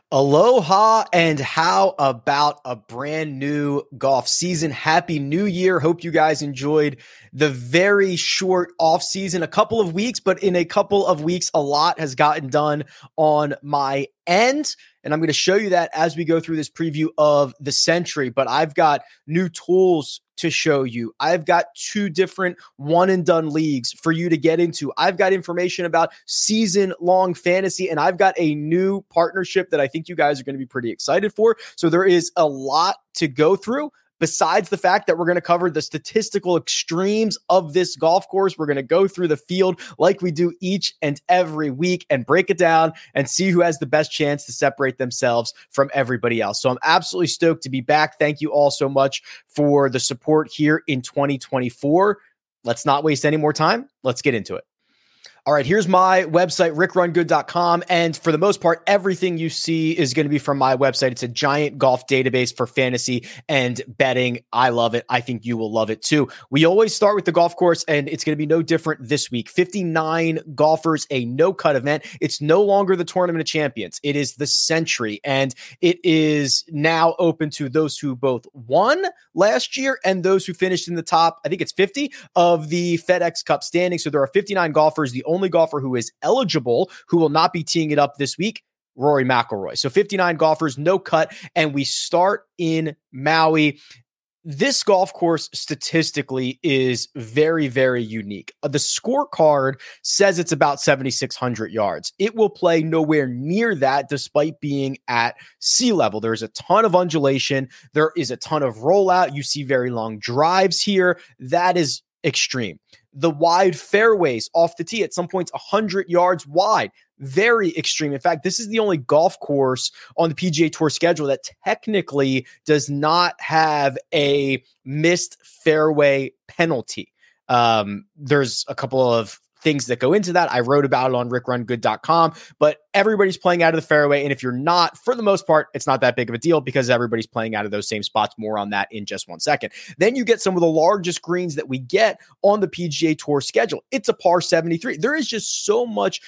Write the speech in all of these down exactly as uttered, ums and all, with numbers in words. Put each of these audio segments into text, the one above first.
Aloha, and how about a brand new golf season? Happy New Year. Hope you guys enjoyed the very short off season, a couple of weeks, but in a couple of weeks, a lot has gotten done on my end. And I'm going to show you that as we go through this preview of the Sentry, but I've got new tools to show you. I've got two different one and done leagues for you to get into. I've got information about season long fantasy, and I've got a new partnership that I think you guys are going to be pretty excited for. So there is a lot to go through. Besides the fact that we're going to cover the statistical extremes of this golf course, we're going to go through the field like we do each and every week and break it down and see who has the best chance to separate themselves from everybody else. So I'm absolutely stoked to be back. Thank you all so much for the support here in twenty twenty-four. Let's not waste any more time. Let's get into it. All right, here's my website, rick run good dot com. And for the most part, everything you see is going to be from my website. It's a giant golf database for fantasy and betting. I love it. I think you will love it too. We always start with the golf course, and it's going to be no different this week. fifty-nine golfers, a no-cut event. It's no longer the Tournament of Champions. It is the Sentry, and it is now open to those who both won last year and those who finished in the top, I think it's fifty, of the FedEx Cup standing. So there are fifty-nine golfers. The only golfer who is eligible, who will not be teeing it up this week, Rory McIlroy. So fifty-nine golfers, no cut, and we start in Maui. This golf course statistically is very, very unique. The scorecard says it's about seventy-six hundred yards. It will play nowhere near that despite being at sea level. There's a ton of undulation. There is a ton of rollout. You see very long drives here. That is extreme. The wide fairways off the tee at some points one hundred yards wide. Very extreme. In fact, this is the only golf course on the P G A Tour schedule that technically does not have a missed fairway penalty. Um, there's a couple of things that go into that. I wrote about it on rick run good dot com, but everybody's playing out of the fairway. And if you're not, for the most part, it's not that big of a deal because everybody's playing out of those same spots. More on that in just one second. Then you get some of the largest greens that we get on the P G A Tour schedule. It's a par seventy-three. There is just so much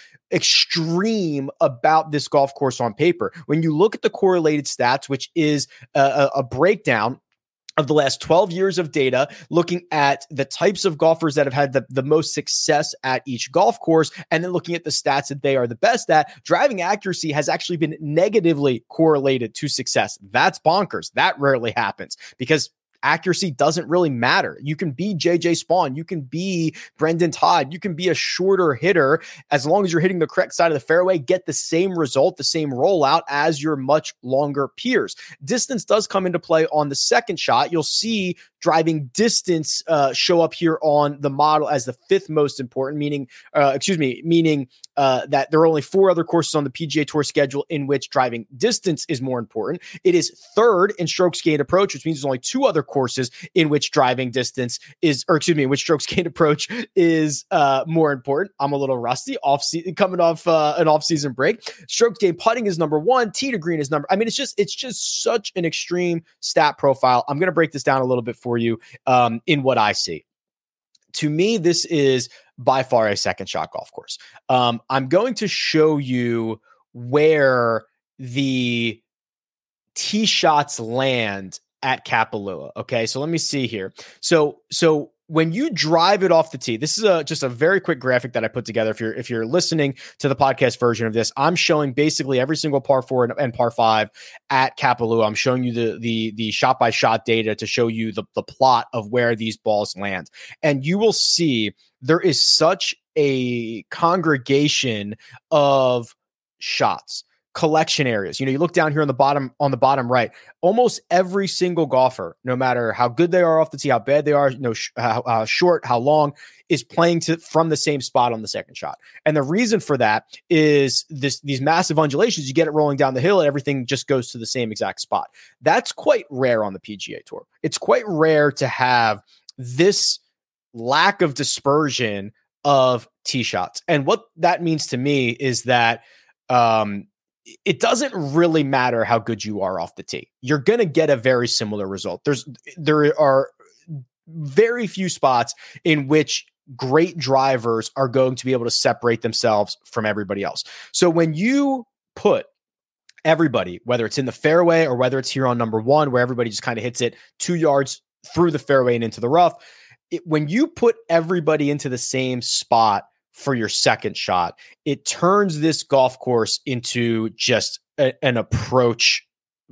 extreme about this golf course on paper. When you look at the correlated stats, which is a, a, a breakdown of the last twelve years of data, looking at the types of golfers that have had the, the most success at each golf course, and then looking at the stats that they are the best at, driving accuracy has actually been negatively correlated to success. That's bonkers. That rarely happens because accuracy doesn't really matter. You can be J J Spawn. You can be Brendan Todd. You can be a shorter hitter. As long as you're hitting the correct side of the fairway, get the same result, the same rollout as your much longer peers. Distance does come into play on the second shot. You'll see driving distance uh, show up here on the model as the fifth most important, meaning, uh, excuse me, meaning uh, that there are only four other courses on the P G A Tour schedule in which driving distance is more important. It is third in strokes gained approach, which means there's only two other courses in which driving distance is, or excuse me, in which strokes gained approach is uh, more important. I'm a little rusty off season, coming off uh, an off season break. Strokes gained putting is number one. Tee to green is number. I mean, it's just, it's just such an extreme stat profile. I'm going to break this down a little bit for you um, in what I see. To me, this is by far a second shot golf course. Um, I'm going to show you where the tee shots land at Kapalua. Okay. So let me see here. So, so when you drive it off the tee, this is a, just a very quick graphic that I put together. If you're, if you're listening to the podcast version of this, I'm showing basically every single par four and, and par five at Kapalua. I'm showing you the, the, the shot by shot data to show you the, the plot of where these balls land. And you will see there is such a congregation of shots. Collection areas. You know, you look down here on the bottom, on the bottom right, almost every single golfer, no matter how good they are off the tee, how bad they are, you know, sh- how, how short, how long, is playing to from the same spot on the second shot. And the reason for that is this, these massive undulations, you get it rolling down the hill and everything just goes to the same exact spot. That's quite rare on the P G A Tour. It's quite rare to have this lack of dispersion of tee shots. And what that means to me is that, um, it doesn't really matter how good you are off the tee. You're going to get a very similar result. There's, there are very few spots in which great drivers are going to be able to separate themselves from everybody else. So when you put everybody, whether it's in the fairway or whether it's here on number one, where everybody just kind of hits it two yards through the fairway and into the rough. It, when you put everybody into the same spot for your second shot, it turns this golf course into just a, an approach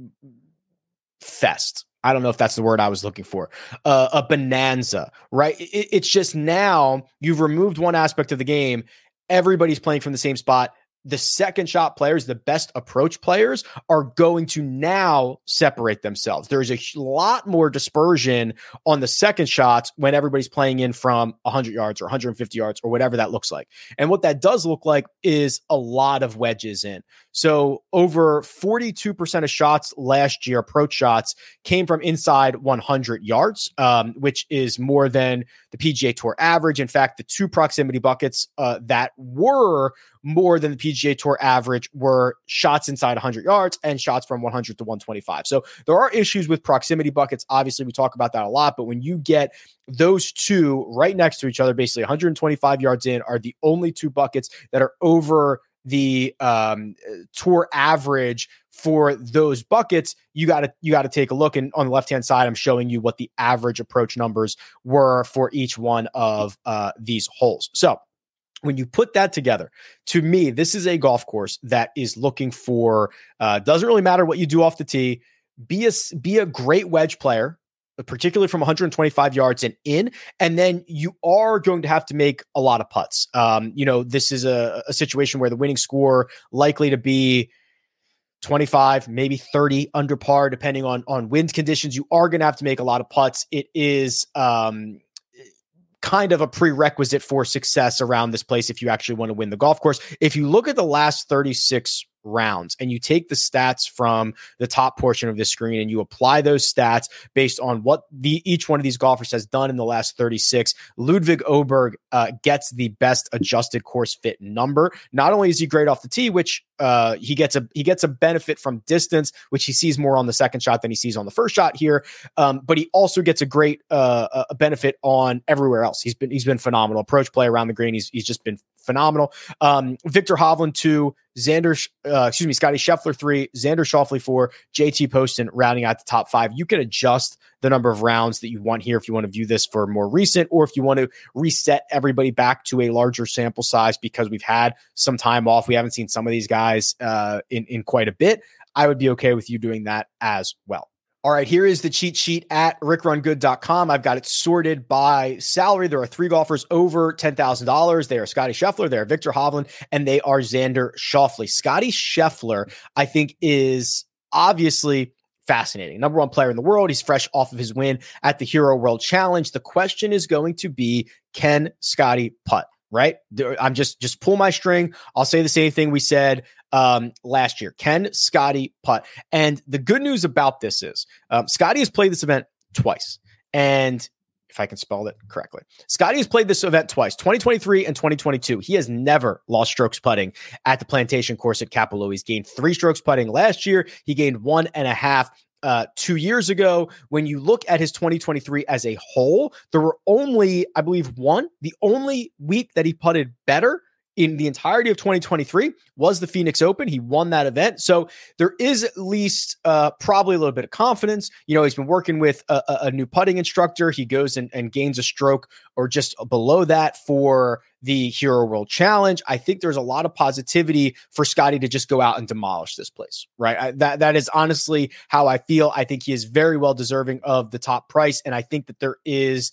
fest. I don't know if that's the word I was looking for. Uh, a bonanza, right? It, it's just now you've removed one aspect of the game. Everybody's playing from the same spot. The second shot players, the best approach players, are going to now separate themselves. There's a lot more dispersion on the second shots when everybody's playing in from one hundred yards or one hundred fifty yards or whatever that looks like. And what that does look like is a lot of wedges in. So over forty-two percent of shots last year, approach shots, came from inside one hundred yards, um, which is more than the P G A Tour average. In fact, the two proximity buckets uh, that were more than the P G A Tour average were shots inside one hundred yards and shots from one hundred to one twenty-five. So there are issues with proximity buckets. Obviously, we talk about that a lot, but when you get those two right next to each other, basically one hundred twenty-five yards in are the only two buckets that are over the um, tour average for those buckets. You got to, you got to take a look. And on the left-hand side, I'm showing you what the average approach numbers were for each one of uh, these holes. So when you put that together, to me, this is a golf course that is looking for, uh, doesn't really matter what you do off the tee, be a, be a great wedge player, particularly from one hundred twenty-five yards and in, and then you are going to have to make a lot of putts. Um, you know, this is a, a situation where the winning score likely to be twenty-five, maybe thirty under par, depending on, on wind conditions. You are going to have to make a lot of putts. It is um, kind of a prerequisite for success around this place if you actually want to win the golf course. If you look at the last thirty-six rounds and you take the stats from the top portion of the screen and you apply those stats based on what the each one of these golfers has done in the last thirty-six, Ludwig Åberg uh, gets the best adjusted course fit number. Not only is he great off the tee, which uh, he gets a he gets a benefit from distance, which he sees more on the second shot than he sees on the first shot here, um, but he also gets a great uh, a benefit on everywhere else. He's been he's been phenomenal approach play around the green. He's he's just been phenomenal. Um, Victor Hovland two, Xander, uh, excuse me, Scotty Scheffler three, Xander Schauffele four, J T Poston rounding out the top five. You can adjust the number of rounds that you want here if you want to view this for more recent, or if you want to reset everybody back to a larger sample size because we've had some time off. We haven't seen some of these guys uh, in, in quite a bit. I would be okay with you doing that as well. All right, here is the cheat sheet at rick run good dot com. I've got it sorted by salary. There are three golfers over ten thousand dollars. They are Scotty Scheffler, they are Victor Hovland, and they are Xander Schauffele. Scotty Scheffler, I think, is obviously fascinating. Number one player in the world. He's fresh off of his win at the Hero World Challenge. The question is going to be, can Scotty putt? Right? I'm just, just pull my string. I'll say the same thing we said um, last year. Can Scotty putt? And the good news about this is um, Scotty has played this event twice. And if I can spell it correctly, Scotty has played this event twice, twenty twenty-three and twenty twenty-two. He has never lost strokes putting at the Plantation course at Kapalua. He's gained three strokes putting last year. He gained one and a half Uh, two years ago. When you look at his twenty twenty-three as a whole, there were only, I believe, one, the only week that he putted better in the entirety of twenty twenty-three was the Phoenix Open. He won that event. So there is at least uh, probably a little bit of confidence. You know, he's been working with a, a, a new putting instructor. He goes and, and gains a stroke or just below that for the Hero World Challenge. I think there's a lot of positivity for Scotty to just go out and demolish this place, right? I, that That is honestly how I feel. I think he is very well deserving of the top price. And I think that there is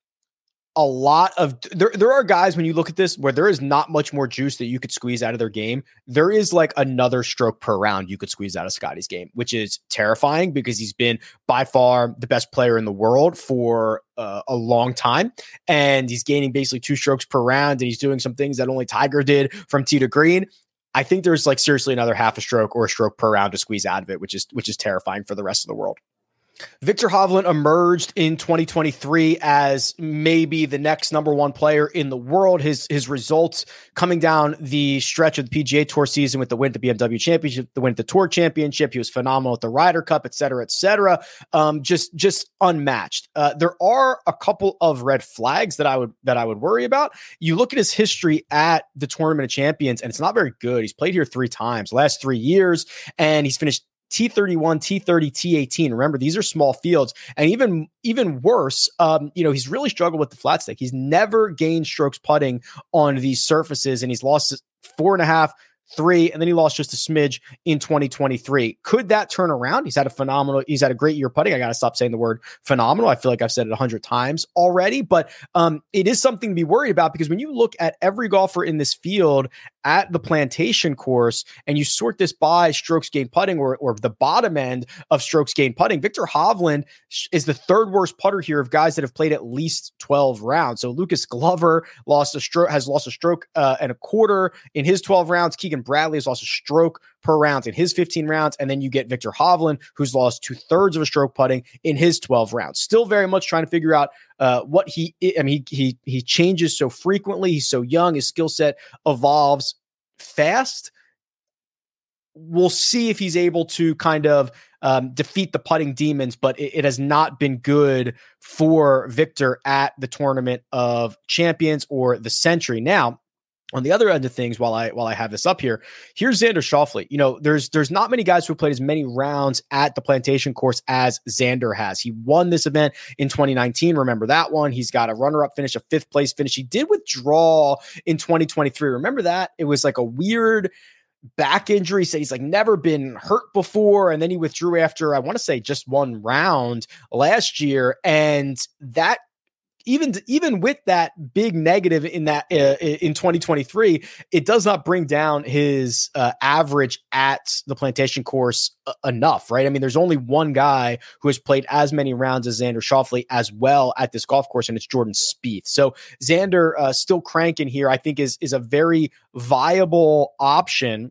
a lot of, there, there are guys when you look at this where there is not much more juice that you could squeeze out of their game. There is like another stroke per round you could squeeze out of Scotty's game, which is terrifying because he's been by far the best player in the world for uh, a long time. And he's gaining basically two strokes per round. And he's doing some things that only Tiger did from tee to green. I think there's like seriously another half a stroke or a stroke per round to squeeze out of it, which is, which is terrifying for the rest of the world. Viktor Hovland emerged in twenty twenty-three as maybe the next number one player in the world. His his results coming down the stretch of the P G A Tour season with the win at the B M W Championship, the win at the Tour Championship. He was phenomenal at the Ryder Cup, et cetera, et cetera. Um, just just unmatched. Uh, there are a couple of red flags that I would that I would worry about. You look at his history at the Tournament of Champions, and it's not very good. He's played here three times, last three years, and he's finished T thirty-one, T thirty, T eighteen. Remember, these are small fields. And even, even worse, um, you know, he's really struggled with the flat stick. He's never gained strokes putting on these surfaces, and he's lost four and a half, three, and then he lost just a smidge in twenty twenty-three. Could that turn around? He's had a phenomenal, he's had a great year putting. I got to stop saying the word phenomenal. I feel like I've said it a hundred times already, but um, it is something to be worried about, because when you look at every golfer in this field at the Plantation course and you sort this by strokes gained putting, or, or the bottom end of strokes gained putting, Viktor Hovland is the third worst putter here of guys that have played at least twelve rounds. So Lucas Glover lost a stroke, has lost a stroke uh, and a quarter in his twelve rounds. Keegan Bradley has lost a stroke per round in his fifteen rounds. And then you get Viktor Hovland, who's lost two thirds of a stroke putting in his twelve rounds. Still very much trying to figure out uh, what he, I mean, he, he, he changes so frequently. He's so young. His skill set evolves fast. We'll see if he's able to kind of um, defeat the putting demons, but it, it has not been good for Viktor at the Tournament of Champions or the Century. Now, on the other end of things, while I while I have this up here, here's Xander Schauffele. You know, there's there's not many guys who have played as many rounds at the Plantation course as Xander has. He won this event in twenty nineteen. Remember that one? He's got a runner-up finish, a fifth place finish. He did withdraw in twenty twenty-three. Remember that? It was like a weird back injury. He said he's like never been hurt before, and then he withdrew after, I want to say, just one round last year, and that. Even, even with that big negative in that uh, in twenty twenty-three, it does not bring down his uh, average at the Plantation course uh, enough, right? I mean, there's only one guy who has played as many rounds as Xander Schauffele as well at this golf course, and it's Jordan Spieth. So Xander uh, still cranking here, I think is is a very viable option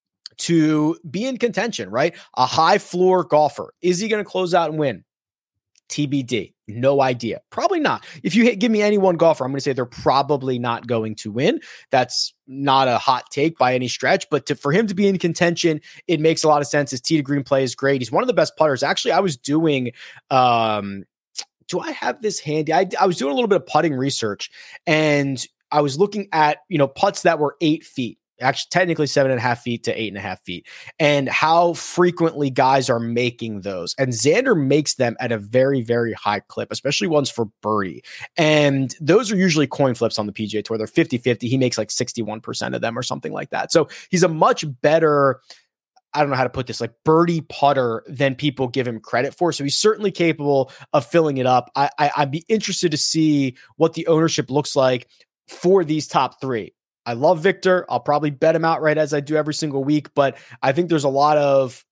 to be in contention, right? A high floor golfer. Is he going to close out and win? T B D. No idea. Probably not. If you hit, give me any one golfer, I'm going to say they're probably not going to win. That's not a hot take by any stretch, but to, for him to be in contention, it makes a lot of sense. His tee to green play is great. He's one of the best putters. Actually, I was doing, um, do I have this handy? I, I was doing a little bit of putting research, and I was looking at, you know, putts that were eight feet. Actually, technically seven and a half feet to eight and a half feet, and how frequently guys are making those. And Xander makes them at a very, very high clip, especially ones for birdie. And those are usually coin flips on the P G A Tour. They're fifty-fifty. He makes like sixty-one percent of them or something like that. So he's a much better, I don't know how to put this, like birdie putter than people give him credit for. So he's certainly capable of filling it up. I, I, I'd be interested to see what the ownership looks like for these top three. I love Viktor. I'll probably bet him outright as I do every single week, but I think there's a lot of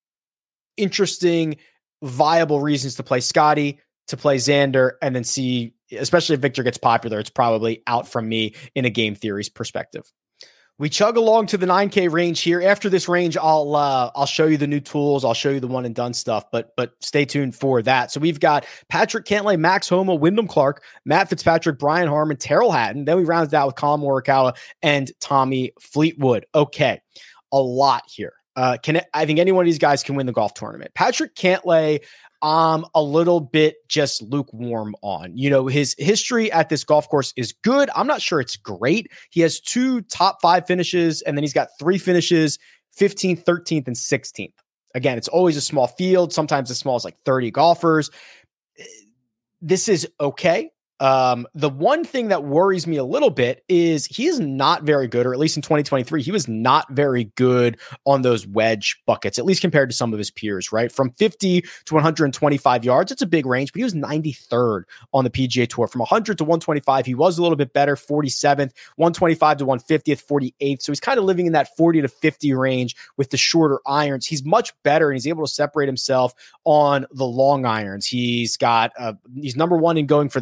interesting, viable reasons to play Scotty, to play Xander, and then see, especially if Viktor gets popular, it's probably out from me in a game theories perspective. We chug along to the nine K range here. After this range, I'll uh, I'll show you the new tools. I'll show you the one and done stuff, but but stay tuned for that. So we've got Patrick Cantlay, Max Homa, Wyndham Clark, Matt Fitzpatrick, Brian Harman, Terrell Hatton. Then we rounded out with Colin Morikawa and Tommy Fleetwood. Okay, a lot here. Uh, can I think any one of these guys can win the golf tournament. Patrick Cantlay, um, a little bit just lukewarm on. You know, his history at this golf course is good. I'm not sure it's great. He has two top five finishes, and then he's got three finishes, fifteenth, thirteenth, and sixteenth. Again, it's always a small field. Sometimes as small as like thirty golfers. This is okay. Um, the one thing that worries me a little bit is he is not very good, or at least in twenty twenty-three, he was not very good on those wedge buckets, at least compared to some of his peers, right? From fifty to one hundred twenty-five yards, it's a big range, but he was ninety-third on the P G A Tour. From one hundred to one twenty-five, he was a little bit better, forty-seventh, one twenty-five to one fiftieth, forty-eighth. So he's kind of living in that forty to fifty range with the shorter irons. He's much better, and he's able to separate himself on the long irons. He's got, uh, he's number one in going for the green,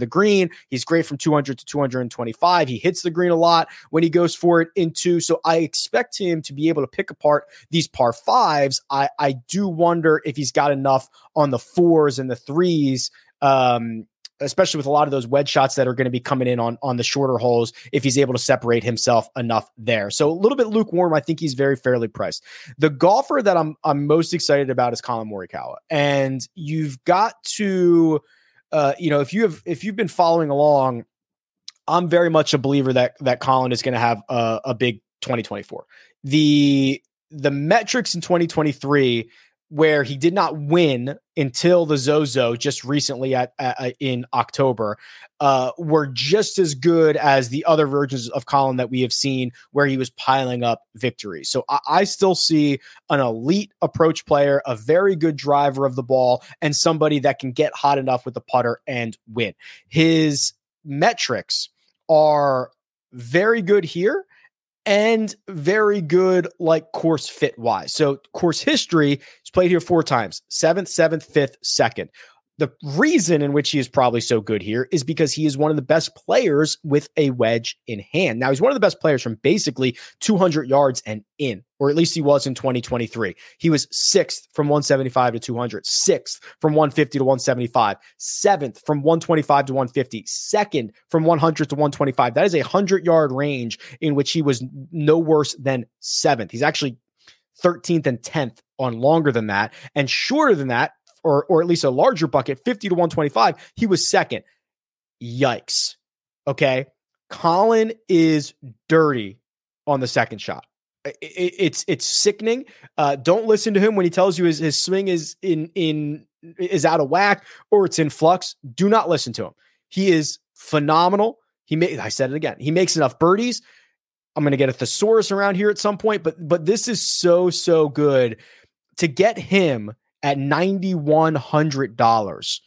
green. He's great from two hundred to two twenty-five. He hits the green a lot when he goes for it in two. So I expect him to be able to pick apart these par fives. I, I do wonder if he's got enough on the fours and the threes, um, especially with a lot of those wedge shots that are going to be coming in on, on the shorter holes, if he's able to separate himself enough there. So a little bit lukewarm. I think he's very fairly priced. The golfer that I'm I'm most excited about is Collin Morikawa. And you've got to, uh, you know, if you have, if you've been following along, I'm very much a believer that, that Collin is going to have a, a big twenty twenty-four. The, the metrics in twenty twenty-three, where he did not win until the Zozo just recently at, at in October, uh, were just as good as the other versions of Collin that we have seen where he was piling up victories. So I, I still see an elite approach player, a very good driver of the ball, and somebody that can get hot enough with the putter and win. His metrics are very good here and very good, like course fit wise. So course history, he's played here four times, seventh, seventh, fifth, second. The reason in which he is probably so good here is because he is one of the best players with a wedge in hand. Now, he's one of the best players from basically two hundred yards and in, or at least he was in twenty twenty-three. He was sixth from one seventy-five to two hundred, sixth from one fifty to one seventy-five, seventh from one twenty-five to one fifty, second from one hundred to one twenty-five. That is a hundred-yard range in which he was no worse than seventh. He's actually thirteenth and tenth on longer than that, and shorter than that, or or at least a larger bucket, fifty to one twenty-five, he was second. Yikes. Okay. Collin is dirty on the second shot. It, it, it's it's sickening. Uh, don't listen to him when he tells you his, his swing is in in is out of whack or it's in flux. Do not listen to him. He is phenomenal. He made I said it again. He makes enough birdies. I'm going to get a thesaurus around here at some point, but but this is so so good to get him at nine thousand one hundred dollars.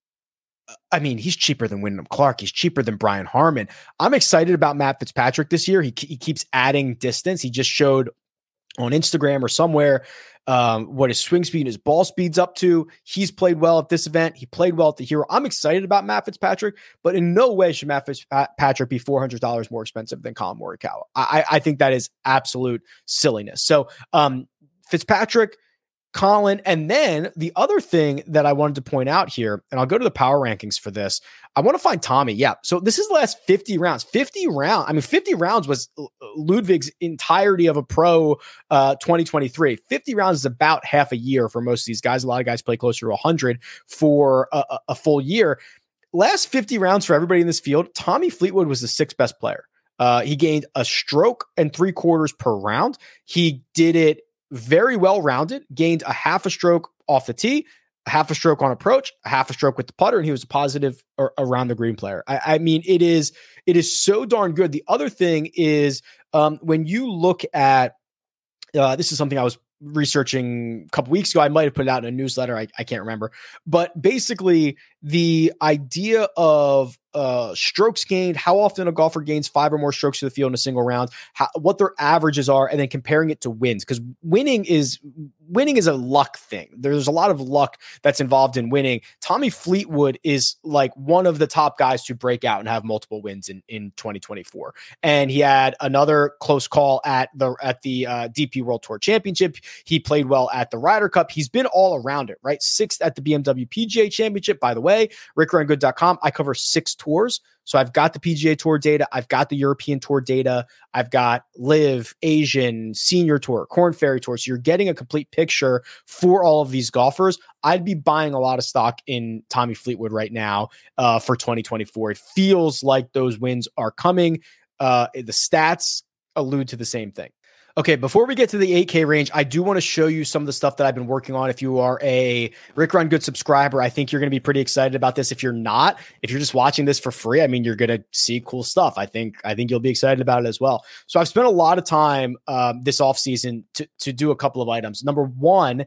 I mean, he's cheaper than Wyndham Clark. He's cheaper than Brian Harman. I'm excited about Matt Fitzpatrick this year. He, he keeps adding distance. He just showed on Instagram or somewhere um, what his swing speed and his ball speed's up to. He's played well at this event. He played well at the Hero. I'm excited about Matt Fitzpatrick, but in no way should Matt Fitzpatrick be four hundred dollars more expensive than Collin Morikawa. I, I think that is absolute silliness. So um, Fitzpatrick, Collin, and then the other thing that I wanted to point out here, and I'll go to the power rankings for this. I want to find Tommy. Yeah. So this is the last fifty rounds, fifty rounds. I mean, fifty rounds was Ludwig's entirety of a pro uh, twenty twenty-three. fifty rounds is about half a year for most of these guys. A lot of guys play closer to one hundred for a, a full year. Last fifty rounds for everybody in this field, Tommy Fleetwood was the sixth best player. Uh, he gained a stroke and three quarters per round. He did it very well rounded, gained a half a stroke off the tee, a half a stroke on approach, a half a stroke with the putter, and he was a positive or around the green player. I, I mean, it is it is so darn good. The other thing is um, when you look at uh, this is something I was researching a couple weeks ago. I might have put it out in a newsletter. I, I can't remember, but basically the idea of uh, strokes gained, how often a golfer gains five or more strokes to the field in a single round, how, what their averages are, and then comparing it to wins. Because winning is winning is a luck thing. There's a lot of luck that's involved in winning. Tommy Fleetwood is like one of the top guys to break out and have multiple wins in, in twenty twenty-four. And he had another close call at the at the uh, D P World Tour Championship. He played well at the Ryder Cup. He's been all around it, right? Sixth at the B M W P G A Championship. By the way, rick run good dot com. I cover six tours. So I've got the P G A Tour data. I've got the European Tour data. I've got Live, Asian, Senior Tour, Corn Ferry Tour. So you're getting a complete picture for all of these golfers. I'd be buying a lot of stock in Tommy Fleetwood right now uh, for twenty twenty-four. It feels like those wins are coming. Uh, the stats allude to the same thing. Okay, before we get to the eight K range, I do want to show you some of the stuff that I've been working on. If you are a Rick Run Good subscriber, I think you're going to be pretty excited about this. If you're not, if you're just watching this for free, I mean, you're going to see cool stuff. I think I think you'll be excited about it as well. So I've spent a lot of time um, this offseason to, to do a couple of items. Number one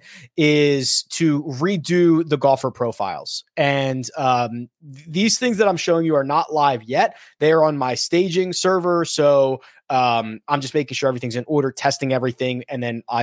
is to redo the golfer profiles. And um, these things that I'm showing you are not live yet. They are on my staging server. So Um, I'm just making sure everything's in order, testing everything, and then I will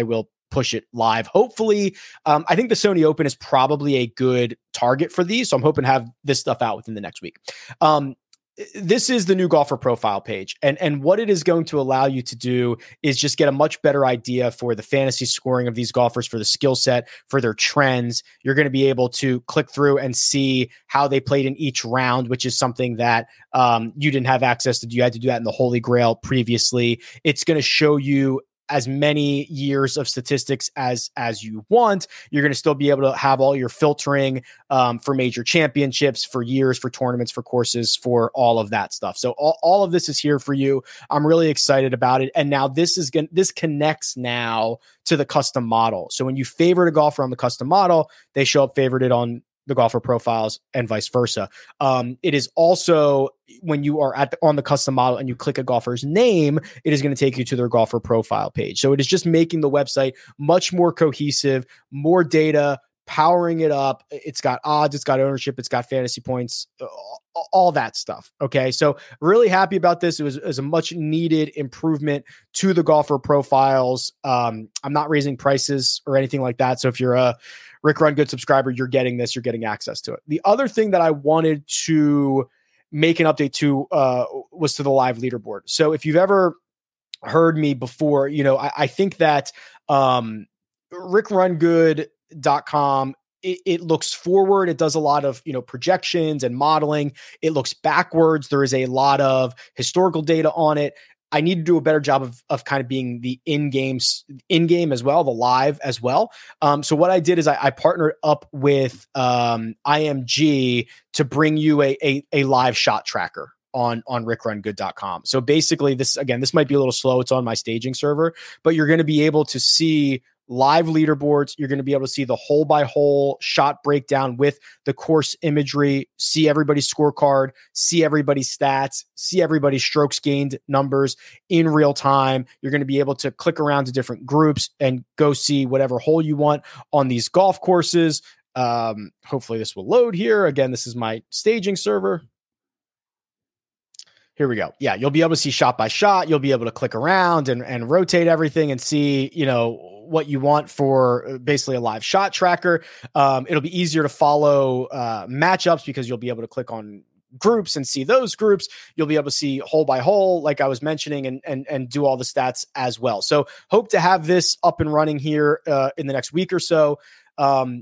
push it live. Hopefully, um, I think the Sony Open is probably a good target for these. So I'm hoping to have this stuff out within the next week. Um, This is the new golfer profile page. And, and what it is going to allow you to do is just get a much better idea for the fantasy scoring of these golfers, for the skill set, for their trends. You're going to be able to click through and see how they played in each round, which is something that um, you didn't have access to. You had to do that in the Holy Grail previously. It's going to show you as many years of statistics as as you want. You're going to still be able to have all your filtering um, for major championships, for years, for tournaments, for courses, for all of that stuff. So all, all of this is here for you. I'm really excited about it. And now this is going this connects now to the custom model. So when you favorite a golfer on the custom model, they show up favorited on the golfer profiles and vice versa. Um, it is also when you are at the, on the custom model and you click a golfer's name, it is going to take you to their golfer profile page. So it is just making the website much more cohesive, more data, powering it up. It's got odds, it's got ownership, it's got fantasy points, all, all that stuff. Okay. So really happy about this. It was, it was a much needed improvement to the golfer profiles. Um, I'm not raising prices or anything like that. So if you're a Rick Run Good subscriber, you're getting this, you're getting access to it. The other thing that I wanted to make an update to uh, was to the live leaderboard. So if you've ever heard me before, you know, I, I think that um, rick run good dot com, it, it looks forward. It does a lot of, you know, projections and modeling. It looks backwards. There is a lot of historical data on it. I need to do a better job of, of kind of being the in-game, in-game as well, the live as well. Um, so what I did is I, I partnered up with um, I M G to bring you a, a, a live shot tracker on, on rick run good dot com. So basically this, again, this might be a little slow. It's on my staging server, but you're going to be able to see live leaderboards. You're going to be able to see the hole by hole shot breakdown with the course imagery, see everybody's scorecard, see everybody's stats, see everybody's strokes gained numbers in real time. You're going to be able to click around to different groups and go see whatever hole you want on these golf courses. Um, hopefully this will load here. Again, this is my staging server. Here we go. Yeah, you'll be able to see shot by shot. You'll be able to click around and, and rotate everything and see, you know, what you want for basically a live shot tracker. Um, it'll be easier to follow uh, matchups because you'll be able to click on groups and see those groups. You'll be able to see hole by hole, like I was mentioning, and and and do all the stats as well. So hope to have this up and running here uh, in the next week or so. Um,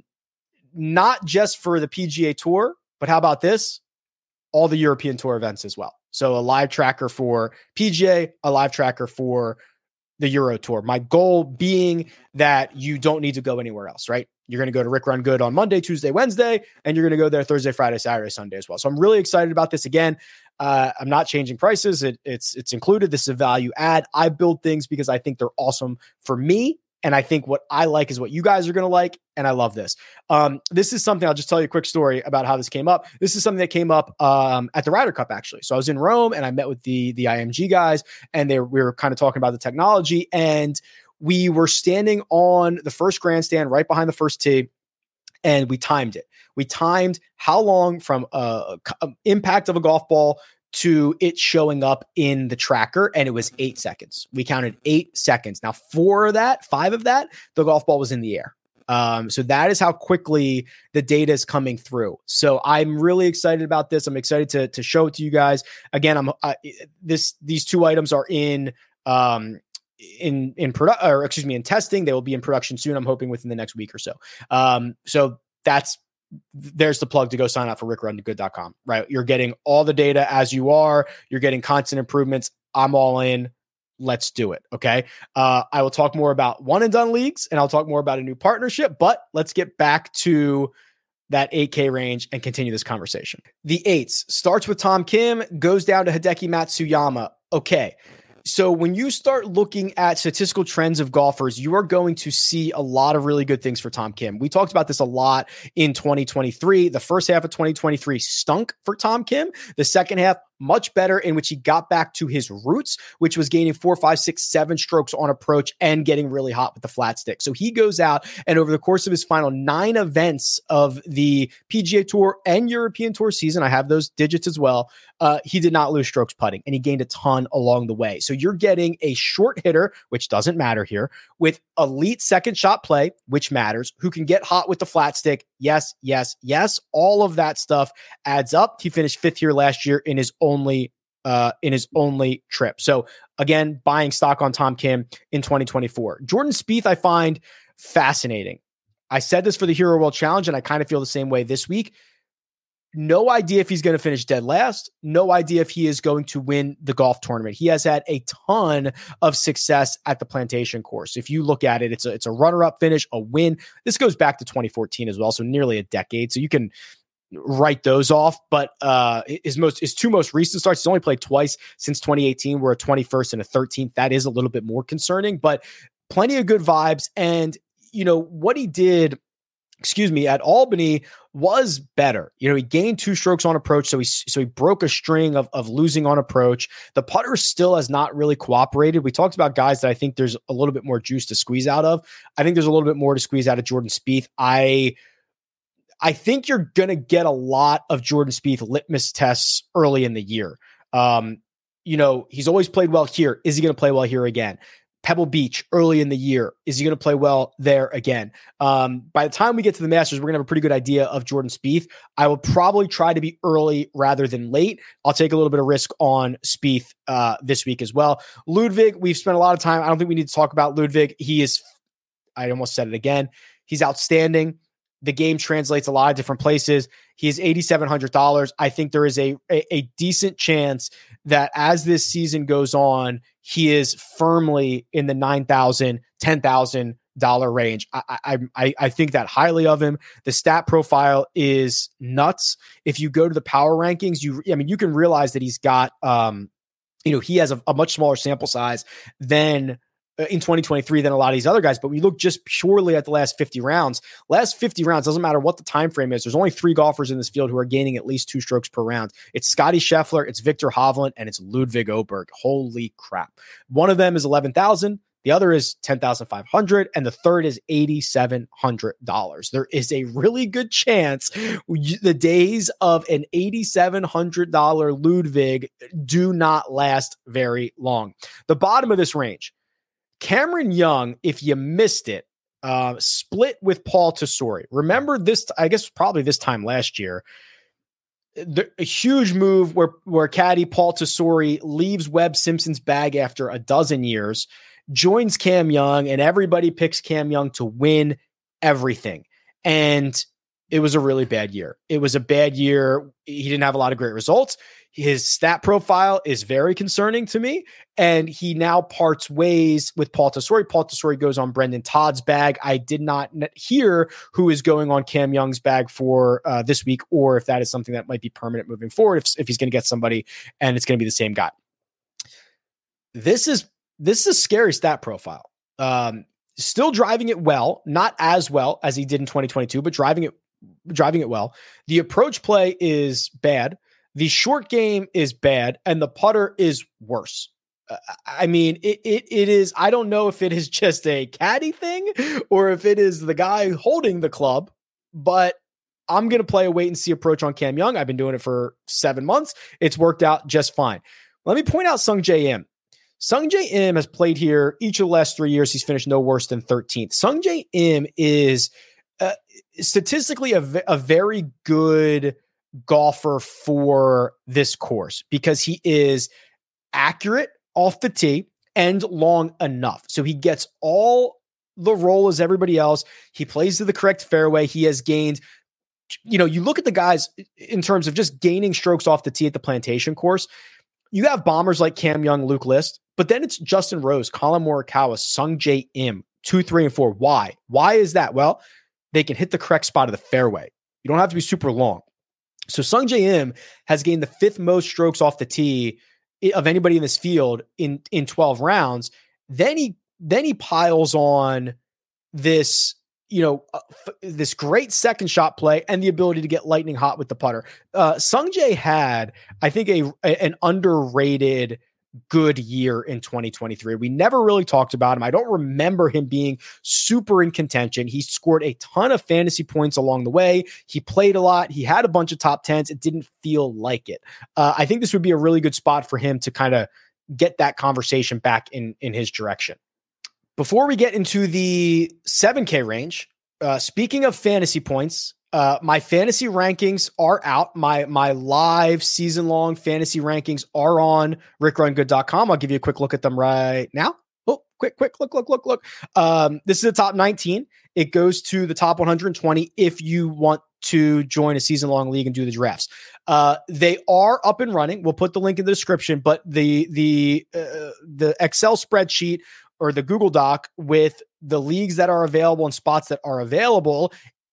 not just for the P G A Tour, but how about this? All the European Tour events as well. So a live tracker for P G A, a live tracker for the Euro Tour. My goal being that you don't need to go anywhere else, right? You're going to go to Rick Run Good on Monday, Tuesday, Wednesday, and you're going to go there Thursday, Friday, Saturday, Sunday as well. So I'm really excited about this. Again, uh, I'm not changing prices. It, it's it's included. This is a value add. I build things because I think they're awesome for me. And I think what I like is what you guys are going to like. And I love this. Um, this is something, I'll just tell you a quick story about how this came up. This is something that came up um, at the Ryder Cup, actually. So I was in Rome and I met with the, the I M G guys, and they we were kind of talking about the technology. And we were standing on the first grandstand right behind the first tee, and we timed it. We timed how long from a, a impact of a golf ball to it showing up in the tracker, and it was eight seconds. We counted eight seconds. Now, four of that, five of that, the golf ball was in the air. Um, so that is how quickly the data is coming through. So I'm really excited about this. I'm excited to to show it to you guys. Again, I'm uh, this these two items are in um in in product or excuse me in testing. They will be in production soon. I'm hoping within the next week or so. Um, so that's. There's the plug to go sign up for rick run good dot com, right? You're getting all the data as you are. You're getting constant improvements. I'm all in. Let's do it. Okay. Uh, I will talk more about one and done leagues, and I'll talk more about a new partnership, but let's get back to that eight K range and continue this conversation. The eights starts with Tom Kim, goes down to Hideki Matsuyama. Okay. So when you start looking at statistical trends of golfers, you are going to see a lot of really good things for Tom Kim. We talked about this a lot in twenty twenty-three. The first half of twenty twenty-three stunk for Tom Kim. The second half much better, in which he got back to his roots, which was gaining four, five, six, seven strokes on approach and getting really hot with the flat stick. So he goes out, and over the course of his final nine events of the P G A Tour and European Tour season, I have those digits as well, uh, he did not lose strokes putting, and he gained a ton along the way. So you're getting a short hitter, which doesn't matter here, with elite second shot play, which matters, who can get hot with the flat stick. Yes, yes, yes. All of that stuff adds up. He finished fifth here last year in his only uh, in his only trip. So again, buying stock on Tom Kim in twenty twenty-four. Jordan Spieth, I find fascinating. I said this for the Hero World Challenge, and I kind of feel the same way this week. No idea if he's going to finish dead last. No idea if he is going to win the golf tournament. He has had a ton of success at the Plantation course. If you look at it, it's a, it's a runner-up finish, a win. This goes back to twenty fourteen as well, so nearly a decade. So you can write those off. But uh, his most his two most recent starts, he's only played twice since twenty eighteen. We're a twenty-first and a thirteenth. That is a little bit more concerning, but plenty of good vibes. And you know what he did, excuse me, at Albany was better. You know, he gained two strokes on approach, so he so he broke a string of, of losing on approach. The putter still has not really cooperated. We talked about guys that I think there's a little bit more juice to squeeze out of. I think there's a little bit more to squeeze out of Jordan Spieth. I I think you're going to get a lot of Jordan Spieth litmus tests early in the year. Um, you know, he's always played well here. Is he going to play well here again? Pebble Beach early in the year. Is he going to play well there again? Um, by the time we get to the Masters, we're going to have a pretty good idea of Jordan Spieth. I will probably try to be early rather than late. I'll take a little bit of risk on Spieth uh, this week as well. Ludwig, we've spent a lot of time. I don't think we need to talk about Ludwig. He is, I almost said it again. He's outstanding. The game translates a lot of different places. He is eight thousand seven hundred dollars. I think there is a, a, a decent chance that as this season goes on, he is firmly in the nine thousand dollars, ten thousand dollars range. I, I, I, I think that highly of him. The stat profile is nuts. If you go to the power rankings, you, I mean, you can realize that he's got, um, you know, he has a, a much smaller sample size than in twenty twenty-three than a lot of these other guys. But when you look just purely at the last fifty rounds, last fifty rounds, doesn't matter what the time frame is. There's only three golfers in this field who are gaining at least two strokes per round. It's Scotty Scheffler, it's Victor Hovland, and it's Ludwig Oberg. Holy crap. One of them is eleven thousand. The other is ten thousand five hundred, and the third is eight thousand seven hundred dollars. There is a really good chance the days of an eight thousand seven hundred dollars Ludwig do not last very long. The bottom of this range, Cameron Young, if you missed it, uh, split with Paul Tesori. Remember this, I guess probably this time last year, the, a huge move where, where caddy Paul Tesori leaves Webb Simpson's bag after a dozen years, joins Cam Young, and everybody picks Cam Young to win everything. And it was a really bad year. It was a bad year. He didn't have a lot of great results. His stat profile is very concerning to me, and he now parts ways with Paul Tesori. Paul Tesori goes on Brendan Todd's bag. I did not hear who is going on Cam Young's bag for uh, this week, or if that is something that might be permanent moving forward, if, if he's going to get somebody and it's going to be the same guy. This is this is a scary stat profile. Um, still driving it well, not as well as he did in twenty twenty-two, but driving it driving it well. The approach play is bad. The short game is bad, and the putter is worse. Uh, I mean, it, it it is, I don't know if it is just a caddy thing or if it is the guy holding the club, but I'm going to play a wait and see approach on Cam Young. I've been doing it for seven months. It's worked out just fine. Let me point out Sungjae Im. Sungjae Im has played here each of the last three years. He's finished no worse than thirteenth. Sungjae Im is uh, statistically a, v- a very good golfer for this course because he is accurate off the tee and long enough. So he gets all the roll as everybody else. He plays to the correct fairway. He has gained, you know, you look at the guys in terms of just gaining strokes off the tee at the Plantation course. You have bombers like Cam Young, Luke List, but then it's Justin Rose, Colin Morikawa, Sungjae Im, two, three, and four. Why? Why is that? Well, they can hit the correct spot of the fairway. You don't have to be super long. So Sungjae Im has gained the fifth most strokes off the tee of anybody in this field in, in twelve rounds. Then he then he piles on this you know, uh, f- this great second shot play and the ability to get lightning hot with the putter. Uh, Sungjae had, I think, a, a an underrated good year in twenty twenty-three. We never really talked about him. I don't remember him being super in contention. He scored a ton of fantasy points along the way. He played a lot. He had a bunch of top tens. It didn't feel like it. Uh, I think this would be a really good spot for him to kind of get that conversation back in, in his direction. Before we get into the seven K range, uh, speaking of fantasy points, Uh, my fantasy rankings are out. My my live season-long fantasy rankings are on rick run good dot com. I'll give you a quick look at them right now. Oh, quick, quick, look, look, look, look. Um, this is the top nineteen. It goes to the top one hundred twenty if you want to join a season-long league and do the drafts. Uh, they are up and running. We'll put the link in the description, but the the uh, the Excel spreadsheet or the Google Doc with the leagues that are available and spots that are available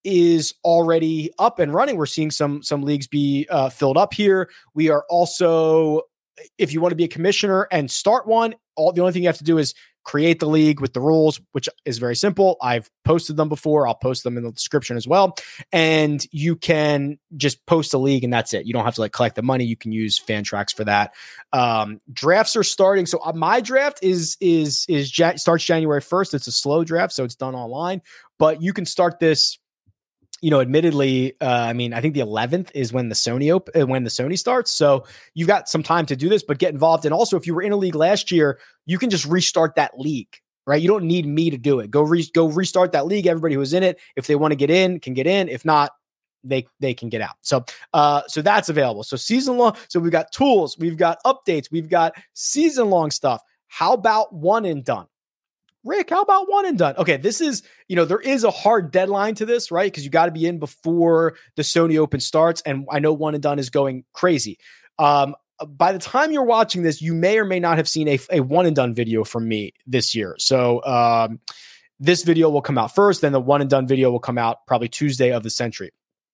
is already up and running. We're seeing some some leagues be uh, filled up here. We are also, if you want to be a commissioner and start one, all the only thing you have to do is create the league with the rules, which is very simple. I've posted them before. I'll post them in the description as well. And you can just post a league and that's it. You don't have to like collect the money. You can use Fantrax for that. Um, drafts are starting. So uh, my draft is, is, is ja- starts January first. It's a slow draft, so it's done online, but you can start this. You know, admittedly, uh, I mean, I think the eleventh is when the Sony op- uh, when the Sony starts. So you've got some time to do this, but get involved. And also, if you were in a league last year, you can just restart that league, right? You don't need me to do it. Go re- go restart that league. Everybody who's in it, if they want to get in, can get in. If not, they they can get out. So uh, so that's available. So season long. So we've got tools, we've got updates, we've got season long stuff. How about one and done? Rick, how about one and done? Okay, this is, you know, there is a hard deadline to this, right? Because you got to be in before the Sony Open starts. And I know one and done is going crazy. Um, by the time you're watching this, you may or may not have seen a, a one and done video from me this year. So um, this video will come out first, then the one and done video will come out probably Tuesday of the century.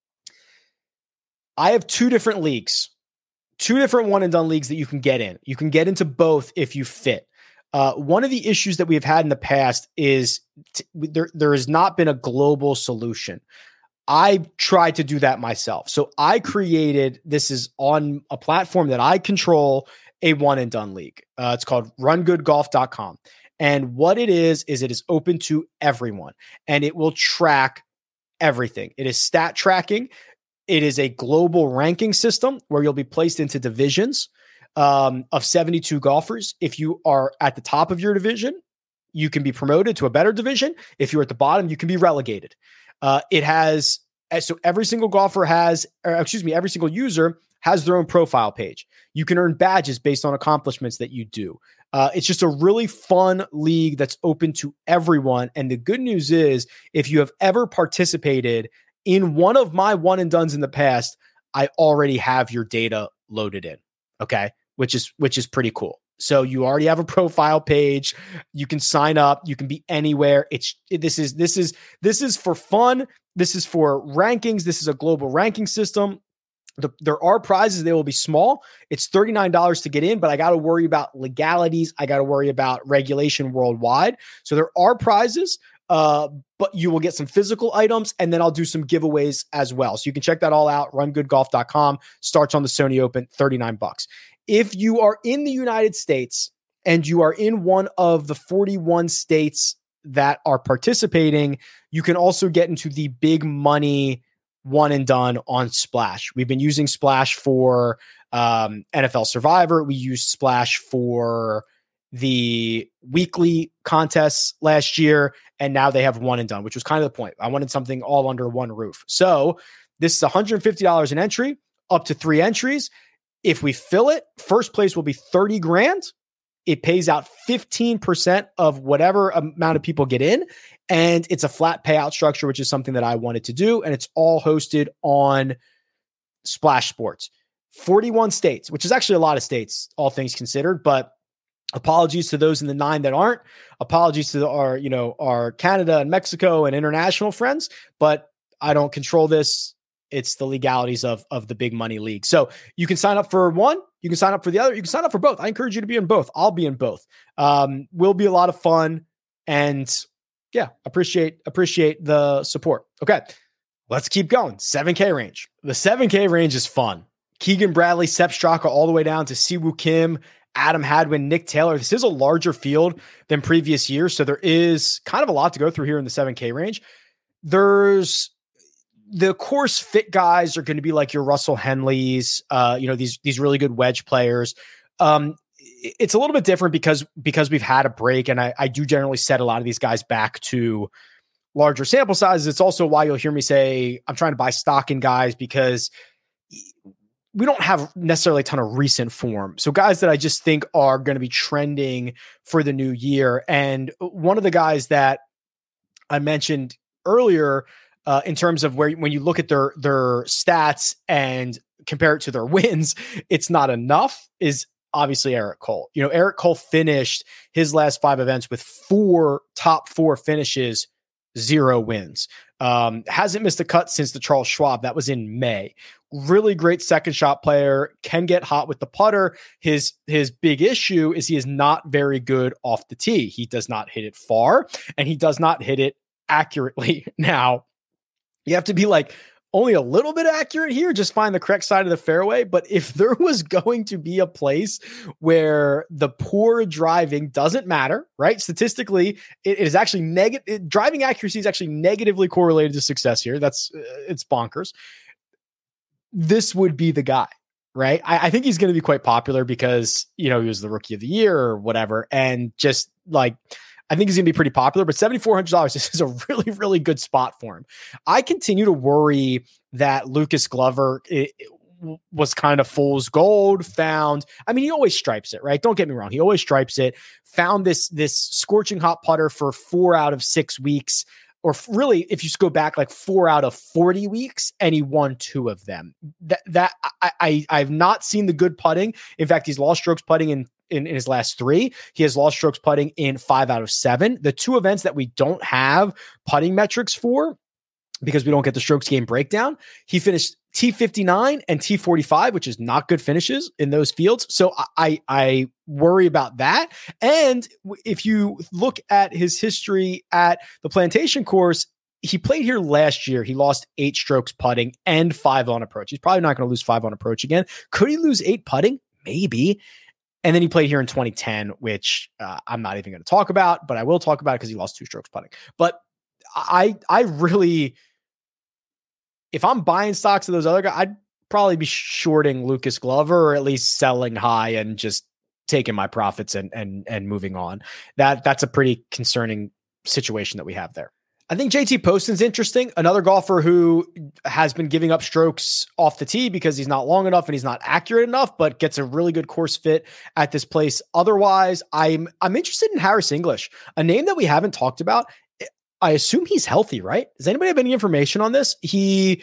I have two different leagues, two different one and done leagues that you can get in. You can get into both if you fit. Uh, one of the issues that we've had in the past is t- there, there has not been a global solution. I tried to do that myself. So I created, this is on a platform that I control, a one and done league. Uh, it's called run good golf dot com. And what it is, is it is open to everyone and it will track everything. It is stat tracking. It is a global ranking system where you'll be placed into divisions Um, of seventy-two golfers. If you are at the top of your division, you can be promoted to a better division. If you're at the bottom, you can be relegated. Uh, it has, so every single golfer has, or excuse me, every single user has their own profile page. You can earn badges based on accomplishments that you do. Uh, it's just a really fun league that's open to everyone. And the good news is, if you have ever participated in one of my one and dones in the past, I already have your data loaded in. Okay. Which is, which is pretty cool. So you already have a profile page. You can sign up. You can be anywhere. It's, this is, this is, this is for fun. This is for rankings. This is a global ranking system. The, there are prizes. They will be small. It's thirty-nine dollars to get in, but I got to worry about legalities. I got to worry about regulation worldwide. So there are prizes, uh, but you will get some physical items, and then I'll do some giveaways as well. So you can check that all out. run good golf dot com starts on the Sony Open, thirty-nine bucks. If you are in the United States and you are in one of the forty-one states that are participating, you can also get into the big money one and done on Splash. We've been using Splash for um, N F L Survivor. We used Splash for the weekly contests last year, and now they have one and done, which was kind of the point. I wanted something all under one roof. So this is one hundred fifty dollars an entry, up to three entries. If we fill it, first place will be thirty grand. It pays out fifteen percent of whatever amount of people get in. And it's a flat payout structure, which is something that I wanted to do. And it's all hosted on Splash Sports. forty-one states, which is actually a lot of states, all things considered, but apologies to those in the nine that aren't. Apologies to our, you know, our Canada and Mexico and international friends, but I don't control this. It's the legalities of, of the big money league. So you can sign up for one, you can sign up for the other, you can sign up for both. I encourage you to be in both. I'll be in both. Um, will be a lot of fun. And Yeah, appreciate appreciate the support. Okay, let's keep going. seven K range. The seven K range is fun. Keegan Bradley, Sepp Straka, all the way down to Siwoo Kim, Adam Hadwin, Nick Taylor. This is a larger field than previous years, so there is kind of a lot to go through here in the seven K range. There's the course fit guys are going to be like your Russell Henleys, uh, you know, these these really good wedge players. Um, it's a little bit different because because we've had a break, and I, I do generally set a lot of these guys back to larger sample sizes. It's also why you'll hear me say I'm trying to buy stock in guys, because we don't have necessarily a ton of recent form. So guys that I just think are going to be trending for the new year. And one of the guys that I mentioned earlier, uh, in terms of where, when you look at their, their stats and compare it to their wins, it's not enough, is obviously Eric Cole. You know, Eric Cole finished his last five events with four top four finishes, zero wins. Um, hasn't missed a cut since the Charles Schwab. That was in May. Really great second shot player, can get hot with the putter. His, his big issue is he is not very good off the tee. He does not hit it far, and he does not hit it accurately. Now, you have to be like only a little bit accurate here, just find the correct side of the fairway. But if there was going to be a place where the poor driving doesn't matter, right? Statistically, it is actually negative. Driving accuracy is actually negatively correlated to success here. That's uh, it's bonkers. This would be the guy, right? I, I think he's going to be quite popular because, you know, he was the rookie of the year or whatever. And just like, I think he's going to be pretty popular, but seven thousand four hundred dollars, this is a really, really good spot for him. I continue to worry that Lucas Glover it, it was kind of fool's gold, found, I mean, he always stripes it, right? Don't get me wrong. He always stripes it, found this, this scorching hot putter for four out of six weeks, or really, if you just go back like four out of forty weeks, and he won two of them. That, that I, I, I've not seen the good putting. In fact, he's lost strokes putting in In, in his last three. He has lost strokes putting in five out of seven. The two events that we don't have putting metrics for, because we don't get the strokes game breakdown, he finished T fifty-nine and T forty-five, which is not good finishes in those fields. So I, I worry about that. And if you look at his history at the Plantation course, he played here last year. He lost eight strokes putting and five on approach. He's probably not going to lose five on approach again. Could he lose eight putting? Maybe. And then he played here in twenty ten, which uh, I'm not even going to talk about, but I will talk about it because he lost two strokes putting. But I, I really, if I'm buying stocks of those other guys, I'd probably be shorting Lucas Glover, or at least selling high and just taking my profits and and and moving on. That that's a pretty concerning situation that we have there. I think J T Poston's interesting. Another golfer who has been giving up strokes off the tee because he's not long enough and he's not accurate enough, but gets a really good course fit at this place. Otherwise, I'm I'm interested in Harris English, a name that we haven't talked about. I assume he's healthy, right? Does anybody have any information on this? He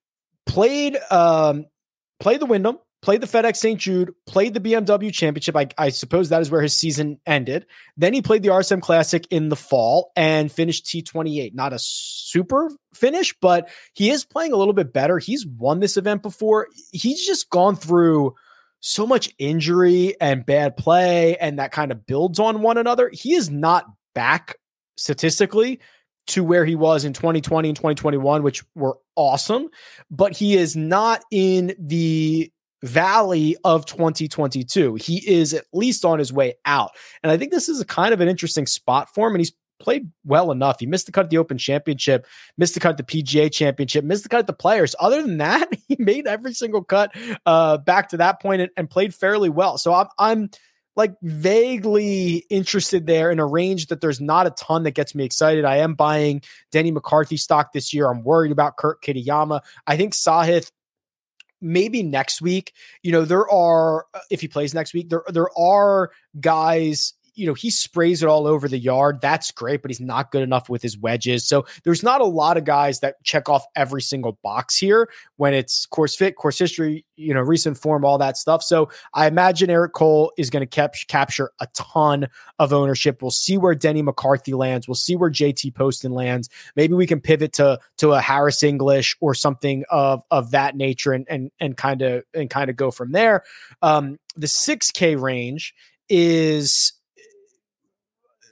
played um, played the Wyndham, played the FedEx Saint Jude, played the B M W Championship. I, I suppose that is where his season ended. Then he played the R S M Classic in the fall and finished T twenty-eight. Not a super finish, but he is playing a little bit better. He's won this event before. He's just gone through so much injury and bad play, and that kind of builds on one another. He is not back statistically to where he was in twenty twenty and twenty twenty-one, which were awesome, but he is not in the valley of twenty twenty-two. He is at least on his way out. And I think this is a kind of an interesting spot for him. And he's played well enough. He missed the cut at the Open Championship, missed the cut at the P G A Championship, missed the cut at the Players. Other than that, he made every single cut uh, back to that point and, and played fairly well. So I'm, I'm like vaguely interested there in a range that there's not a ton that gets me excited. I am buying Denny McCarthy stock this year. I'm worried about Kurt Kitayama. I think Sahith, maybe next week, you know, there are, if he plays next week, there, there are guys, you know, he sprays it all over the yard. That's great, but he's not good enough with his wedges. So there's not a lot of guys that check off every single box here when it's course fit, course history, you know, recent form, all that stuff. So I imagine Eric Cole is going to cap- capture a ton of ownership. We'll see where Denny McCarthy lands. We'll see where J T Poston lands. Maybe we can pivot to, to a Harris English or something of, of that nature and, and, and kind of, and kind of go from there. Um, the six K range is,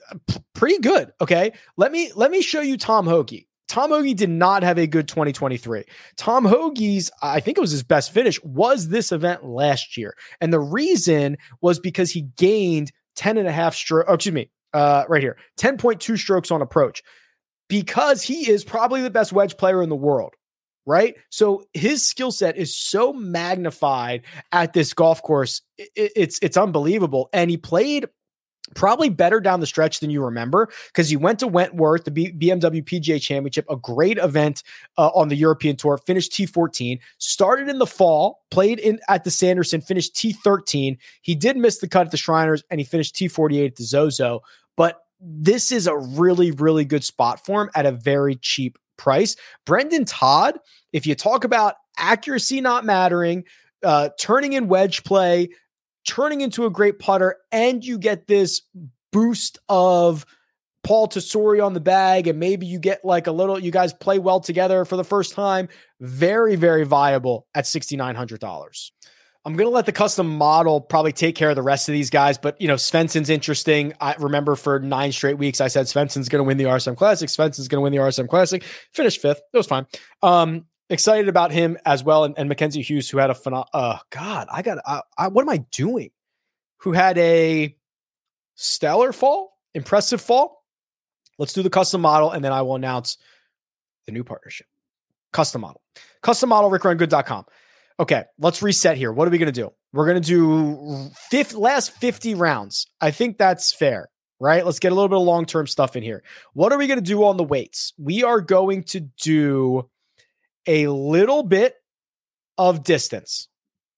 p- pretty good. Okay. Let me, let me show you Tom Hoge. Tom Hoge did not have a good twenty twenty-three. Tom Hoge's, I think it was his best finish, was this event last year. And the reason was because he gained ten and a half strokes, oh, excuse me, uh, right here, ten point two strokes on approach, because he is probably the best wedge player in the world, right? So his skill set is so magnified at this golf course. It, it's, it's unbelievable. And he played probably better down the stretch than you remember, because he went to Wentworth, the B- BMW P G A Championship, a great event uh, on the European Tour, finished T fourteen, started in the fall, played in at the Sanderson, finished T thirteen. He did miss the cut at the Shriners, and he finished T forty-eight at the Zozo. But this is a really, really good spot for him at a very cheap price. Brendan Todd, if you talk about accuracy not mattering, uh, turning in wedge play, turning into a great putter, and you get this boost of Paul Tesori on the bag, and maybe you get like a little, you guys play well together for the first time. Very, very viable at six thousand nine hundred dollars. I'm going to let the custom model probably take care of the rest of these guys, but you know, Svensson's interesting. I remember for nine straight weeks, I said Svensson's going to win the R S M Classic. Svensson's going to win the R S M Classic. Finished fifth. It was fine. Um, Excited about him as well. And, and Mackenzie Hughes, who had a phenomenal, uh, God, I got, I, I, what am I doing? Who had a stellar fall, impressive fall. Let's do the custom model, and then I will announce the new partnership. Custom model, custom model, rick run good dot com. Okay, let's reset here. What are we going to do? We're going to do fifth, last fifty rounds. I think that's fair, right? Let's get a little bit of long-term stuff in here. What are we going to do on the weights? We are going to do a little bit of distance.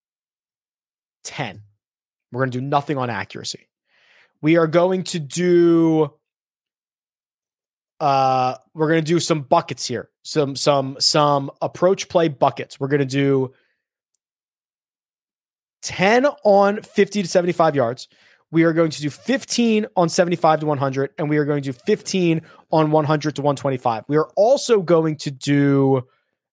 ten. We're going to do nothing on accuracy. We are going to do, uh, we're going to do some buckets here. Some, some, some approach play buckets. We're going to do ten on fifty to seventy-five yards. We are going to do fifteen on seventy-five to one hundred. And we are going to do fifteen on one hundred to one twenty-five. We are also going to do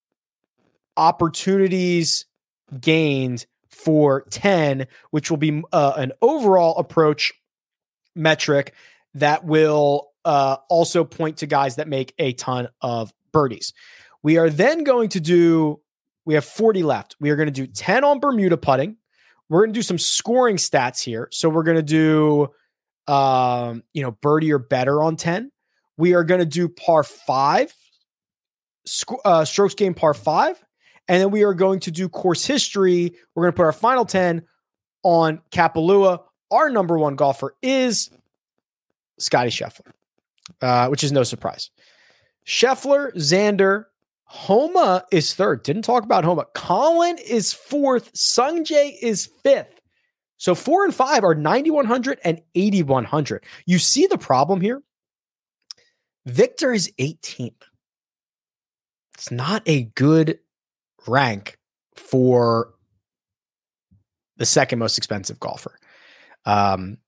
opportunities gained for ten, which will be uh, an overall approach metric that will uh, also point to guys that make a ton of birdies. We are then going to do, we have forty left. We are going to do ten on Bermuda putting. We're going to do some scoring stats here. So we're going to do, um, you know, birdie or better on ten. We are going to do par five, sc- uh, strokes gained par five. And then we are going to do course history. We're going to put our final ten on Kapalua. Our number one golfer is Scotty Scheffler, uh, which is no surprise. Scheffler, Xander, Homa is third. Didn't talk about Homa. Colin is fourth. Sungjae is fifth. So four and five are ninety-one hundred and eighty-one hundred. You see the problem here? Victor is eighteenth. It's not a good rank for the second most expensive golfer. Um,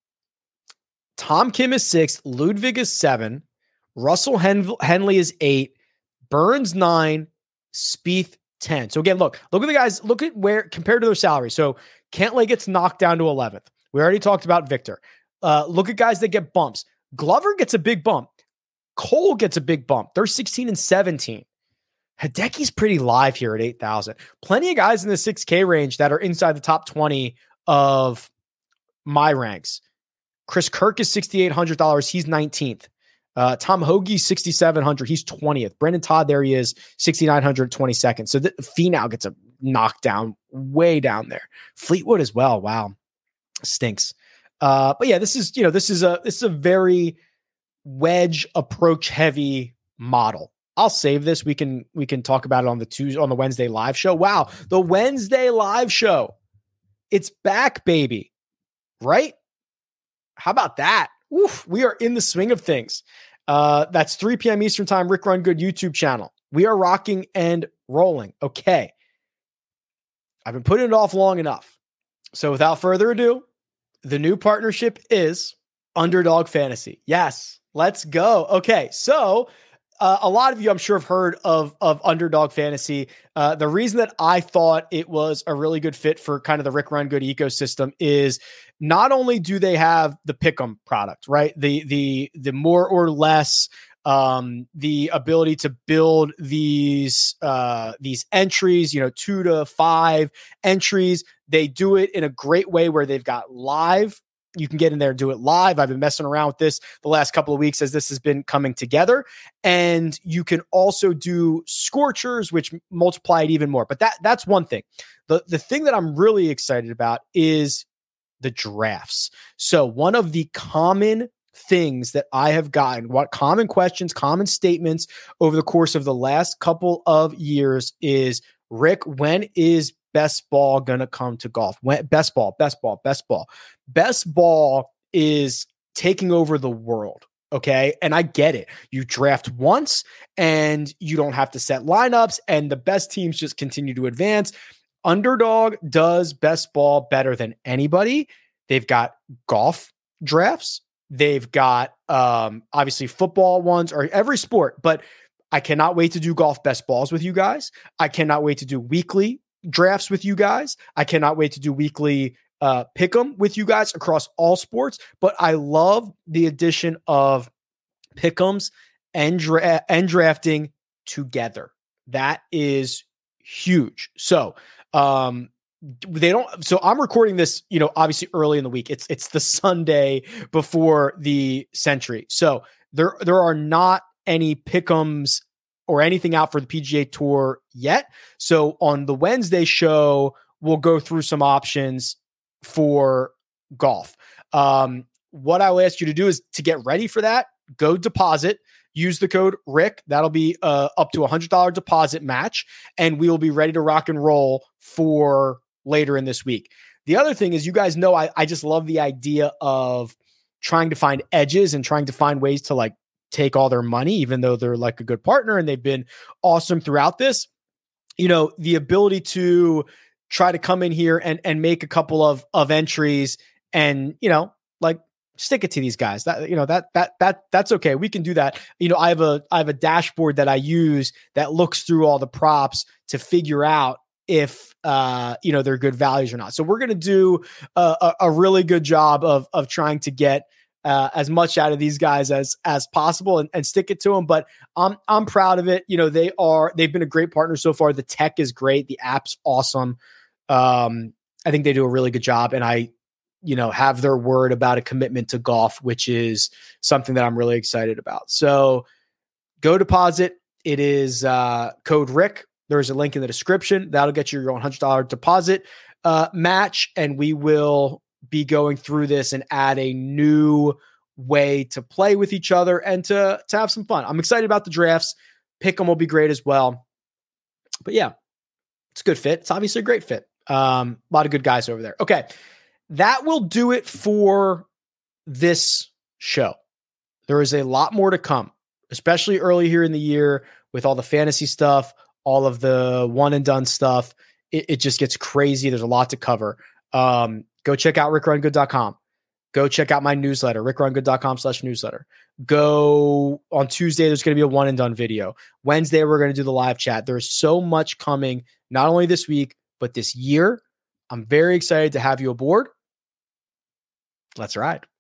Tom Kim is sixth. Ludwig is seven. Russell Hen- Henley is eight. Burns nine. Spieth ten. So again, look, look at the guys, look at where compared to their salary. So Cantlay gets knocked down to eleventh. We already talked about Victor. Uh, look at guys that get bumps. Glover gets a big bump. Cole gets a big bump. They're sixteen and seventeen. Hideki's pretty live here at eight thousand. Plenty of guys in the six K range that are inside the top twenty of my ranks. Chris Kirk is six thousand eight hundred dollars. He's nineteenth. Uh, Tom Hoge, six thousand seven hundred dollars. He's twentieth. Brendan Todd, there he is, six thousand nine hundred twenty-second. So the Finau gets a knockdown way down there. Fleetwood as well. Wow. Stinks. Uh, but yeah, this is, you know, this is a, this is a very wedge approach heavy model. I'll save this. We can, we can talk about it on the Tuesday, on the Wednesday live show. Wow. The Wednesday live show. It's back, baby. Right? How about that? Oof, we are in the swing of things. Uh, that's three p.m. Eastern time, Rick Run Good YouTube channel. We are rocking and rolling. Okay. I've been putting it off long enough. So without further ado, the new partnership is Underdog Fantasy. Yes, let's go. Okay. So uh, a lot of you, I'm sure, have heard of, of Underdog Fantasy. Uh, the reason that I thought it was a really good fit for kind of the Rick Run Good ecosystem is not only do they have the Pick'em product, right? The, the, the more or less, um, the ability to build these, uh, these entries, you know, two to five entries. They do it in a great way where they've got live. You can get in there and do it live. I've been messing around with this the last couple of weeks as this has been coming together. And you can also do scorchers, which multiply it even more. But that that's one thing. The, the thing that I'm really excited about is the drafts. So one of the common things that I have gotten, what common questions, common statements over the course of the last couple of years is, Rick, when is best ball going to come to golf? When, best ball, best ball, best ball. Best ball is taking over the world. Okay. And I get it. You draft once and you don't have to set lineups and the best teams just continue to advance. Underdog does best ball better than anybody. They've got golf drafts. They've got um, obviously football ones or every sport, but I cannot wait to do golf best balls with you guys. I cannot wait to do weekly drafts with you guys. I cannot wait to do weekly uh, pick 'em with you guys across all sports. But I love the addition of pick 'ems and, dra- and drafting together. That is huge. So, um, they don't, so I'm recording this, you know, obviously early in the week. It's, it's the Sunday before the Century. So there, there are not any pick'ems or anything out for the P G A Tour yet. So on the Wednesday show, we'll go through some options for golf. Um, what I'll ask you to do is to get ready for that, go deposit, use the code Rick. That'll be uh, up to a one hundred dollars deposit match, and we will be ready to rock and roll for later in this week. The other thing is, you guys know, I, I just love the idea of trying to find edges and trying to find ways to like take all their money, even though they're like a good partner and they've been awesome throughout this. You know, the ability to try to come in here and, and make a couple of, of entries and, you know, like stick it to these guys. That, you know, that, that, that, that's okay. We can do that. You know, I have a, I have a dashboard that I use that looks through all the props to figure out if, uh, you know, they're good values or not. So we're going to do a, a, a really good job of, of trying to get uh, as much out of these guys as, as possible and, and stick it to them. But I'm, I'm proud of it. You know, they are, they've been a great partner so far. The tech is great. The app's awesome. Um, I think they do a really good job, and I, you know, have their word about a commitment to golf, which is something that I'm really excited about. So go deposit. It is uh, code Rick. There's a link in the description. That'll get you your one hundred dollars deposit uh, match. And we will be going through this and add a new way to play with each other and to, to have some fun. I'm excited about the drafts. Pick 'em will be great as well. But yeah, it's a good fit. It's obviously a great fit. Um, a lot of good guys over there. Okay. That will do it for this show. There is a lot more to come, especially early here in the year with all the fantasy stuff, all of the one and done stuff. It, it just gets crazy. There's a lot to cover. Um, go check out rick run good dot com. Go check out my newsletter, rick run good dot com slash newsletter. Go on Tuesday. There's going to be a one and done video. Wednesday, we're going to do the live chat. There's so much coming, not only this week, but this year. I'm very excited to have you aboard. Let's ride.